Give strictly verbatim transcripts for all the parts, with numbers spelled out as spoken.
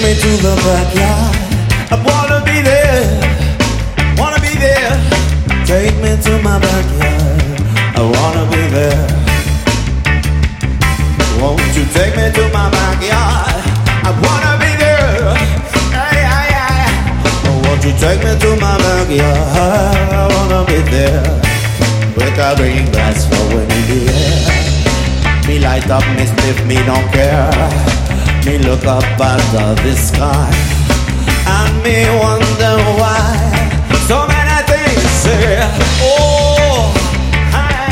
me to the backyard. I wanna be there, wanna be there. Take me to my backyard. I wanna be there. Won't you take me to my backyard? I wanna be there. Ay, ay, ay. Won't you take me to my backyard? I wanna be there. With a green grass flowing in the air. Me light up, me spliff, me don't care. Me look up at the sky and me wonder why so many things say, oh, hi,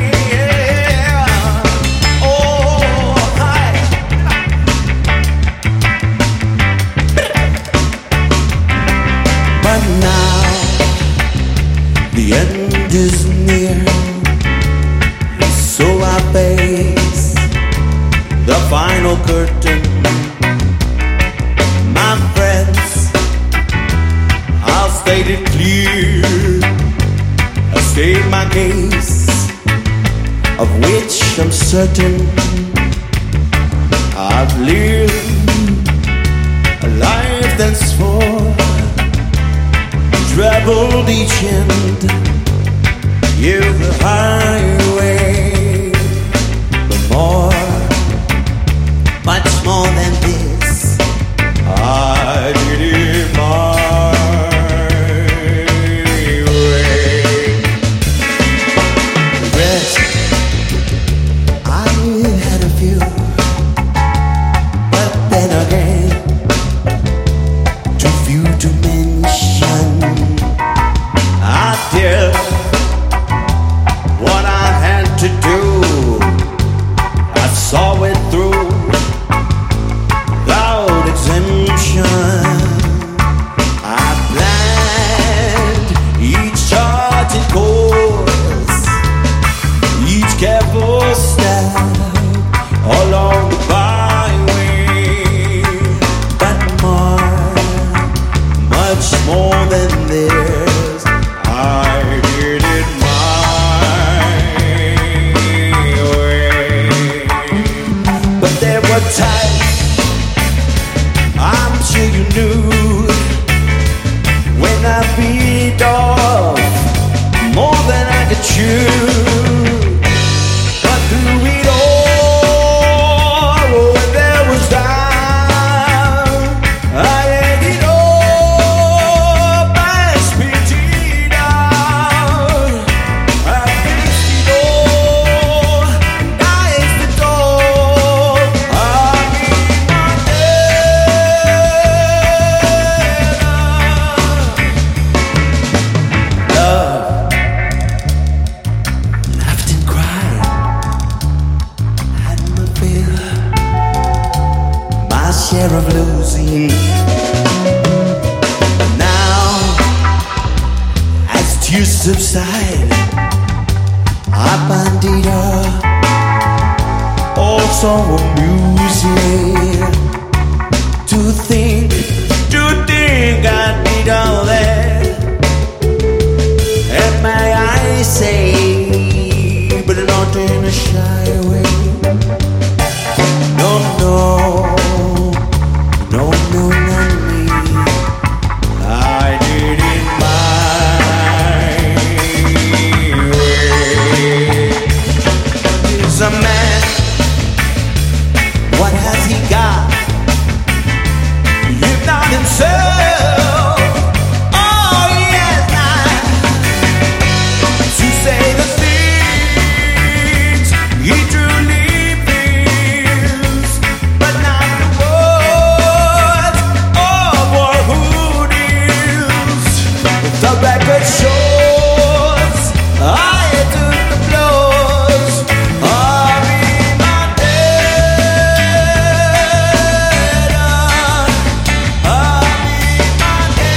yeah, oh, hi. But now the end is near, so I face the final curtain. My friends, I'll state it clear. I'll state my case, of which I'm certain. I've lived a life that's full, traveled each end, every highway, but more, much more than this, I did it my way. Regrets, I had a few, but then again, too few to mention. I did what I had to do. I saw it through without exemption. I planned each charted course, each careful step along the byway. But more, much more than this, I did it my way. But there were times, I'm sure you knew, when I beat off more than I could chew. But through it all, when there was doubt, I ate it all, I spit it out. I faced it all, I aced it all. I mean my love, laughed and cried, had my fill, my share of losing. But now, as tears subside, I find it all also amusing to think, to think I did all that. And may I say, but not in a shy way. No, no, no, no, not me. I did it my way. Is a man, what has he got? If not himself. Oh yes, not to say the things he truly feels, but not the words of one who deals. The record shows I took the blows of my dead. Of my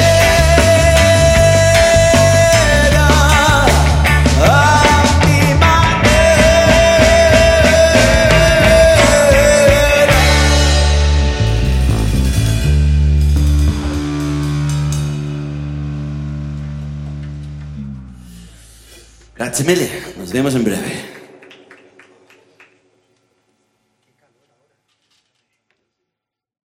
dead. Of my dead. Grazie mille, nos vemos en breve.